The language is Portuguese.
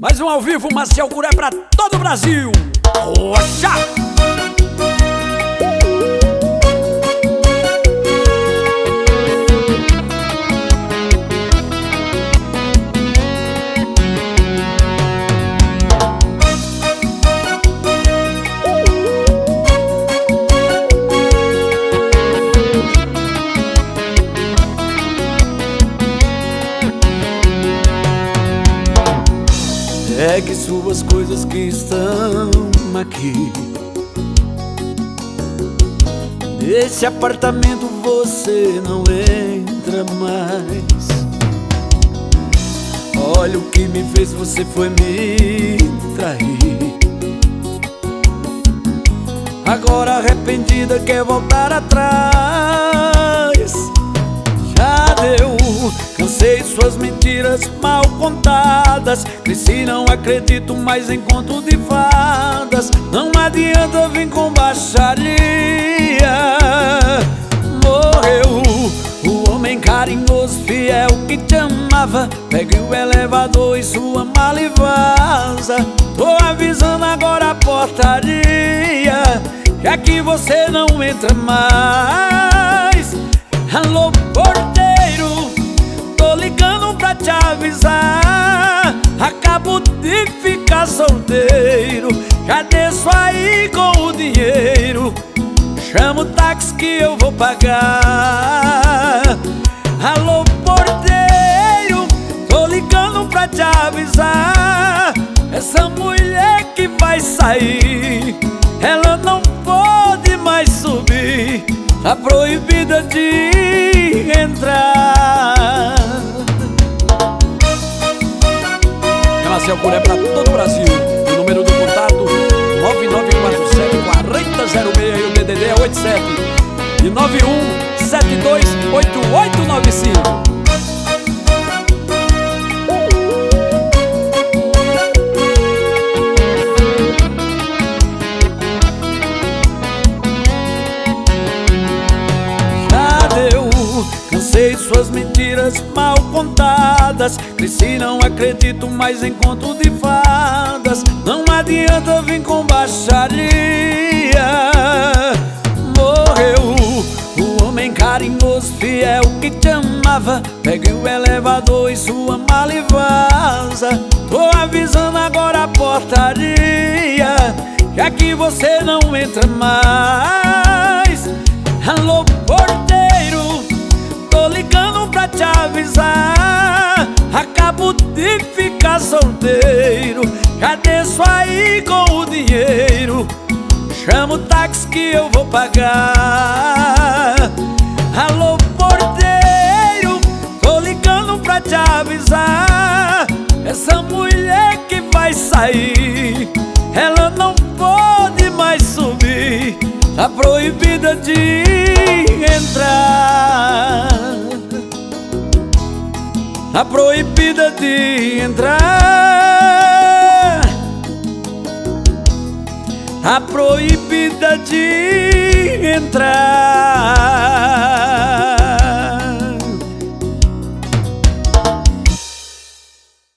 Mais um ao vivo, Maciel Curé pra todo o Brasil. Oxa! Pegue suas coisas que estão aqui. Nesse apartamento você não entra mais. Olha o que me fez, você foi me trair. Agora arrependida quer voltar atrás. Já deu, cansei suas mentiras mal contadas. Cresci, não acredito mais em conto de fadas. Não adianta vir com baixaria. Morreu o homem carinhoso, fiel que te amava. Pegue o elevador e sua mala e vaza. Tô avisando agora a portaria, que aqui você não entra mais. Alô, porteiro, tô ligando pra te avisar. Acabo de ficar solteiro, já desço aí com o dinheiro. Chama o táxi que eu vou pagar. Alô, porteiro, tô ligando pra te avisar. Essa mulher que vai sair, ela não pode mais subir. Tá proibida de entrar. É Maciel Curé pra todo o Brasil. O número do contato 9947-4006 e o DDD é 87 e 91728895. Cansei suas mentiras mal contadas. Cresci, não acredito mais em conto de fadas. Não adianta vir com baixaria. Morreu o homem carinhoso, fiel que te amava. Pegue o elevador e sua mala e vaza. Tô avisando agora a portaria, que aqui você não entra mais. Alô, porteiro, tô ligando pra te avisar. Acabo de ficar solteiro, já desço aí com o dinheiro. Chama o táxi que eu vou pagar. Alô, porteiro, tô ligando pra te avisar. Essa mulher que vai sair, ela não pode mais subir. Tá proibida de entrar. Tá proibida de entrar. Tá proibida de entrar.